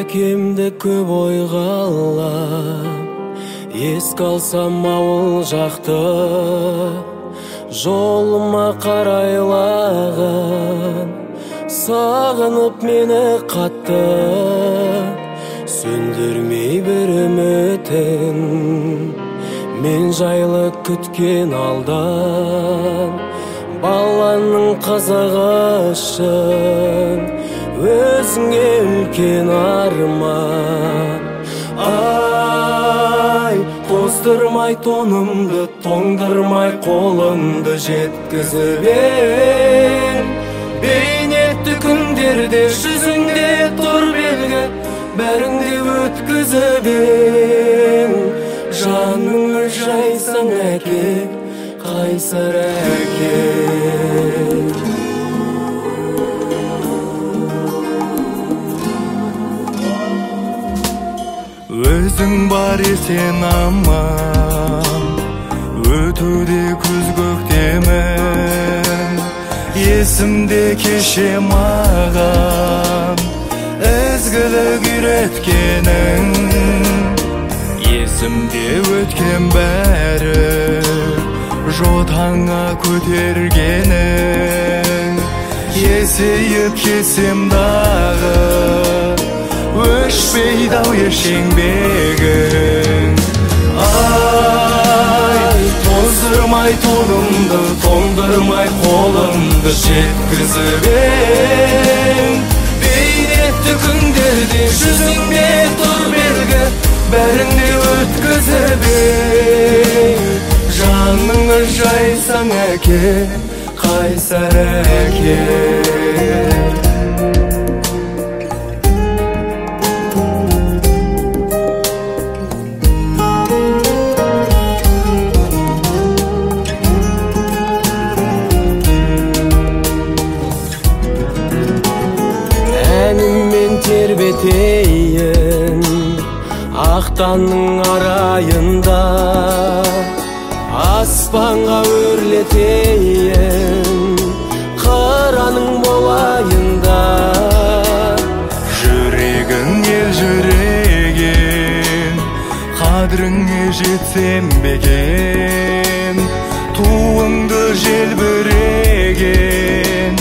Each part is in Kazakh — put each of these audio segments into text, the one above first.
Көкемді көп ойға алам, еске алсам ауыл жақты, жолыма қарайлаған, сағынып мені қатты, сөндірмей бір үмітін, мен жайлы күткен алдан, баланың қызығы үшін, өзіңе үлкен арман. Ай, тоздырмай тонымды, тоңдырмай қолымды жеткізіп ең. Бейнетті күндерде жүзіңде тұр белгі, бәріңде өткізіп ең. Жаныңы жайсаң әке, қайсар әке. Өзің бар есен аман, өтуде күз көктемін, есімде кеше маған ізгілік үйреткенің, есімде өткен бәрі жотаңа көтергенің, есейіп кетсем дағы өшпейді ау еш еңбегің. Ай, тоздырмай тонымды, тоңдырмай қолымды жеткізіп ең. Бейнетті күндерде жүзіңде тұр белгі, бәріңде өткізіп ең. Жаныңы жайсаң әке, қайсар әке. Тербетейін ақтанның арайында, аспанға өрлетейін қыраның болайында. Жүрегің ел жүреген, қадіріңе жетсем бекен, туыңды желбіреген,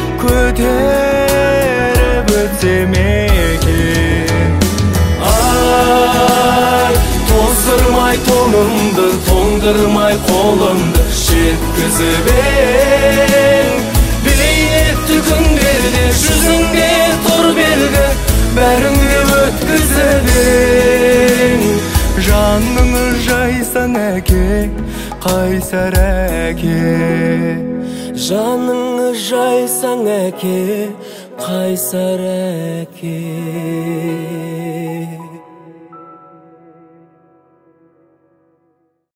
көтеріп өтсем екен. Ай, тоздырмай тонымды, тоңдырмай қолымды жеткізіп ең. Бейнетті күндерде жүзіңде тұр белгі, бәріңде өткізіп ең. Жаныңы жайсаң әке, қайсар әке. Жаныңы жайсаң әке, қайсар әке.